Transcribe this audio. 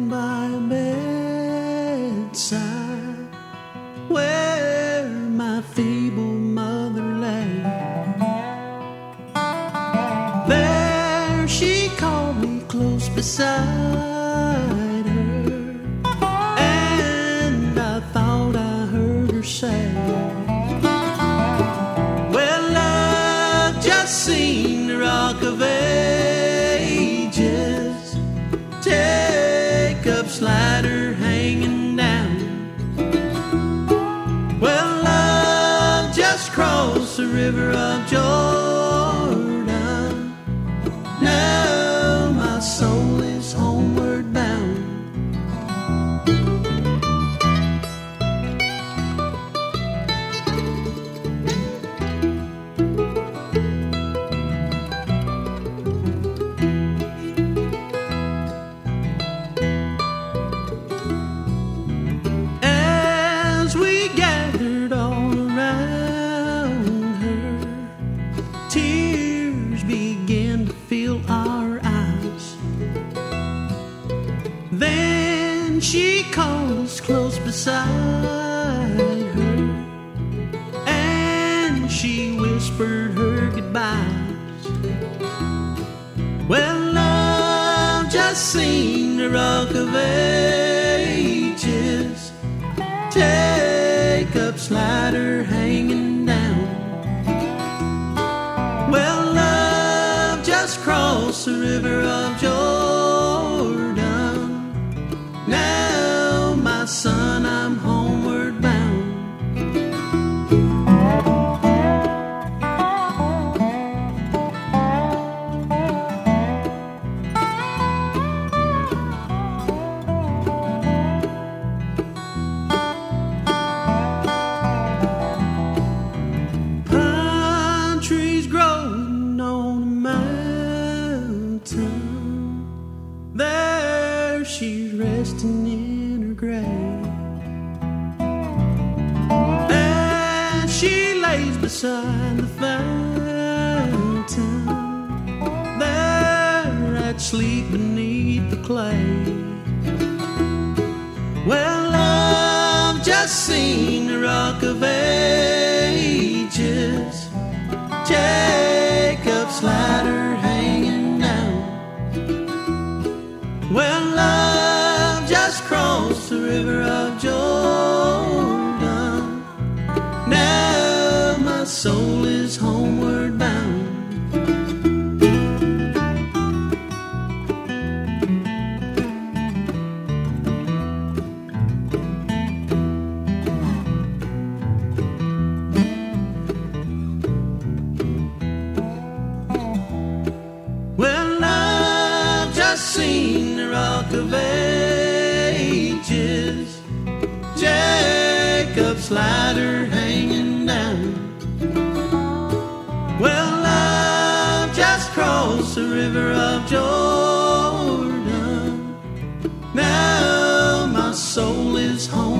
by a bedside where my feeble mother lay. There she called me close beside her, and I thought I heard her say, well, I've just seen the Rock of Ages, Jacob's ladder hanging down. Well, I've just crossed the river of Jordan. Now my soul is homeward bound. As we gathered all around her, tears began to fill our eyes. Then she called us close beside her, and she whispered her goodbyes. Well, I've just seen the Rock of Ages, Jacob's ladder hanging down. Well, I've just crossed the river of Jordan. Now, my son, I'm homeward bound. Pine trees growing on a mountain, there she's resting in her grave. And she lays beside the fountain, there at sleep beneath the clay. Well, I've just seen the Rock of Ages, Jacob's ladder hanging down. Well, I've just crossed the river of Jordan. Now my soul is homeward bound. Well, I've just seen the Rock of Ages, Jacob's ladder hanging down. Well, I've just crossed the river of Jordan. Now my soul is home.